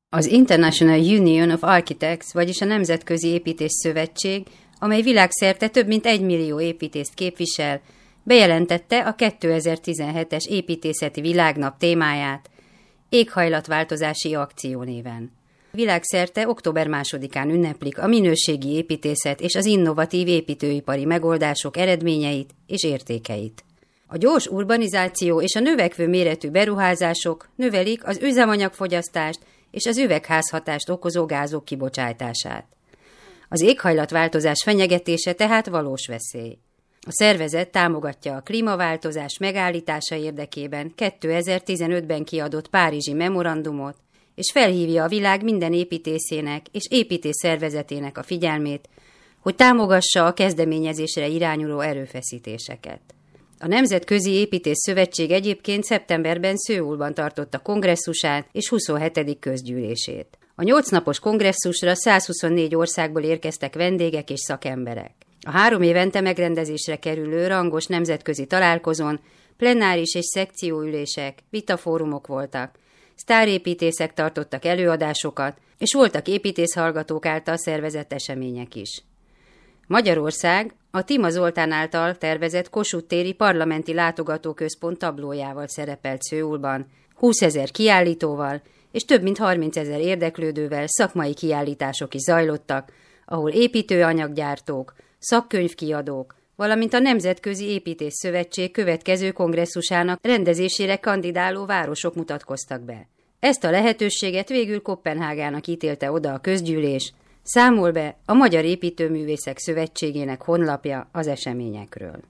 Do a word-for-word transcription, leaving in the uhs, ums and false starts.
Az International Union of Architects, vagyis a Nemzetközi Építészszövetség, amely világszerte több mint egy millió építészt képvisel, bejelentette a kétezer-tizenhetes építészeti világnap témáját éghajlatváltozási akció néven. Világszerte október másodikán ünneplik a minőségi építészet és az innovatív építőipari megoldások eredményeit és értékeit. A gyors urbanizáció és a növekvő méretű beruházások növelik az üzemanyagfogyasztást és az üvegházhatást okozó gázok kibocsátását. Az éghajlatváltozás fenyegetése tehát valós veszély. A szervezet támogatja a klímaváltozás megállítása érdekében kétezer-tizenötben kiadott Párizsi memorandumot, és felhívja a világ minden építészének és építészszervezetének a figyelmét, hogy támogassa a kezdeményezésre irányuló erőfeszítéseket. A Nemzetközi Építészszövetség egyébként szeptemberben Szöulban tartotta kongresszusát és huszonhetedik közgyűlését. A nyolcnapos kongresszusra százhuszonnégy országból érkeztek vendégek és szakemberek. A három évente megrendezésre kerülő rangos nemzetközi találkozón plenáris és szekcióülések, vitafórumok voltak, sztárépítészek tartottak előadásokat, és voltak építészhallgatók által szervezett események is. Magyarország a Tima Zoltán által tervezett Kossuth téri parlamenti látogatóközpont tablójával szerepelt Szöulban, húszezer kiállítóval és több mint harmincezer érdeklődővel szakmai kiállítások is zajlottak, ahol építőanyaggyártók, szakkönyvkiadók, valamint a Nemzetközi Építészszövetség következő kongresszusának rendezésére kandidáló városok mutatkoztak be. Ezt a lehetőséget végül Koppenhágának ítélte oda a közgyűlés, számol be a Magyar Építőművészek Szövetségének honlapja az eseményekről.